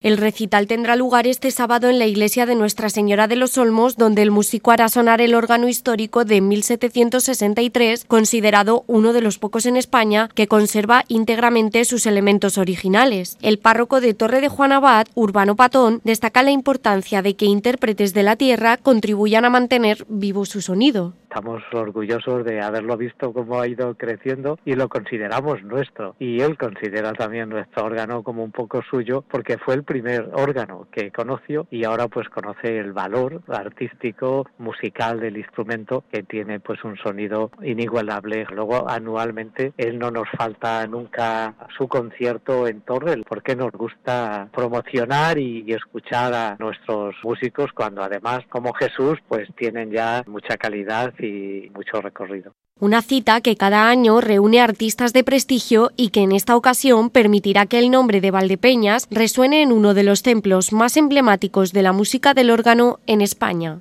El recital tendrá lugar este sábado en la iglesia de Nuestra Señora de los Olmos, donde el músico hará sonar el órgano histórico de 1763, considerado uno de los pocos en España que conserva íntegramente sus elementos originales. El párroco de Torre de Juan Abad, Urbano Patón, destaca la importancia de que intérpretes de la tierra contribuyan a mantener vivo su sonido. Estamos orgullosos de haberlo visto cómo ha ido creciendo y lo consideramos nuestro. Y él considera también nuestro órgano como un poco suyo porque fue el primer órgano que conoció y ahora pues conoce el valor artístico, musical del instrumento que tiene pues un sonido inigualable. Luego anualmente él no nos falta nunca su concierto en Torre porque nos gusta promocionar y escuchar a nuestros músicos cuando además como Jesús pues tienen ya mucha calidad y mucho recorrido. Una cita que cada año reúne artistas de prestigio y que en esta ocasión permitirá que el nombre de Valdepeñas resuene en uno de los templos más emblemáticos de la música del órgano en España.